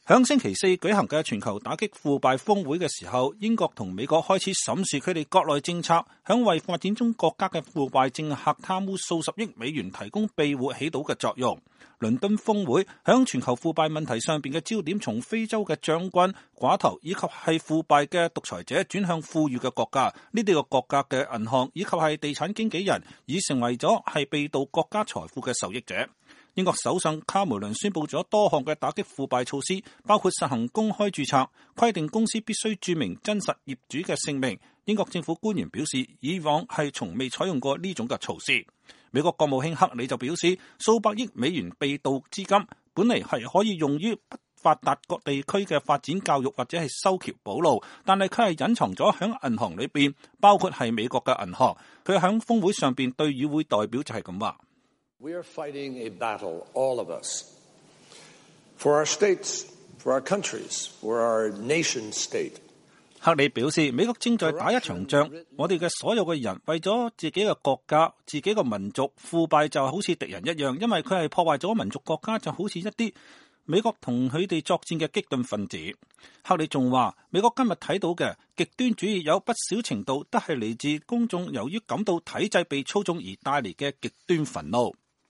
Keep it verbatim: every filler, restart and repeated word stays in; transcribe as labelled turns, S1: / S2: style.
S1: 響星期四舉行嘅全球打擊腐敗峰會嘅時候，英國同美國開始審視佢哋國內政策響為發展中國家嘅腐敗政客貪污數十億美元提供庇護起到嘅作用。倫敦峰會響全球腐敗問題上邊嘅焦點從非洲嘅將軍、寡頭以及係腐敗嘅獨裁者轉向富裕嘅國家，呢啲個國家嘅銀行以及係地產經紀人已成為咗係被盜國家財富嘅受益者。英國首相卡梅倫宣布咗多項嘅打擊腐敗措施，包括實行公開註冊，規定公司必須註明真實業主嘅姓名。英國政府官員表示，以往係從未採用過呢種嘅措施。美國國務卿克里就表示，數百億美元被盜資金本嚟係可以用於不發達各地區嘅發展、教育或者係修橋補路，但係佢係隱藏咗響銀行裏邊，包括係美國嘅銀行。佢響峰會上邊對與會代表就係咁話。
S2: We are fighting a battle, all of us, for our states, for our countries, for our nation state.
S1: 克里表示，美國正在打一場仗，我哋嘅所有嘅人為咗自己嘅國家、自己嘅民族，腐敗就好似敵人一樣，因為佢係破壞咗民族國家，就好似一啲美國同佢哋作戰嘅激進分子。克里仲話，美國今日睇到嘅極端主義有不少程度都係嚟自公眾由於感到體制被操縱而帶嚟嘅極端憤怒。